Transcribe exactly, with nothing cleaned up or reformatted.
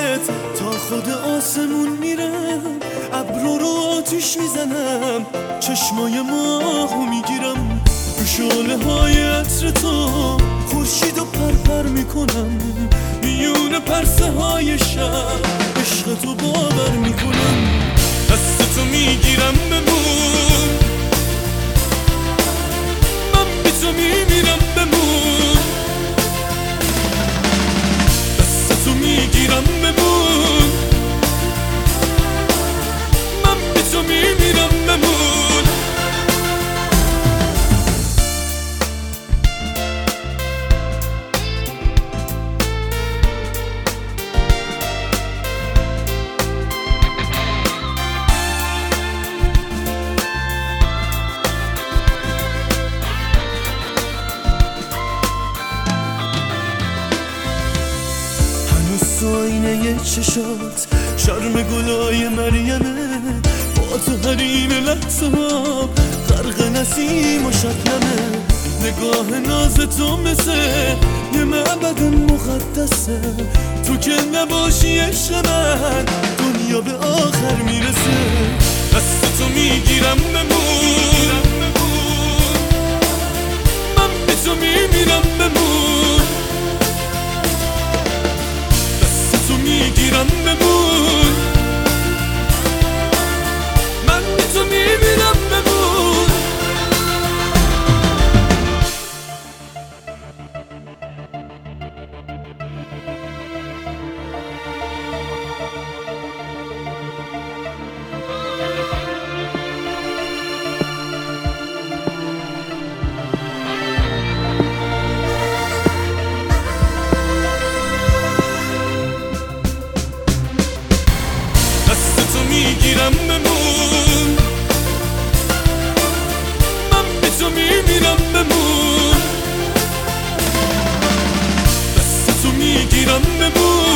چشمت تا خود آسمون میرم، ابرو رو آتیش میزنم، چشمای ماهو میگیرم، رو شعله های عطر تو خورشید و پرپر میکنم، میون پرسه های شب عشق تو باور میکنم، دست تو میگیرم بمون، من بی تو میمیرم بمون، دست تو میگیرم بمون، من بی تو میمیرم بمون. تو آینه چشات شرم گلای مریمه، با تو حریم لحظه ها غرق نسیم و شبنمه، نگاه ناز تو مثل یه معبد مقدسه، تو که نباشی عشق من دنیا به آخر میرسه، دست تو میگیرم بمون، من بی تو میمیرم بمون، میگیرم بمون، من بی تو میمیرم بمون. میگیرم بمون، من بی تو میمیرم بمون، دست تو میگیرم بمون.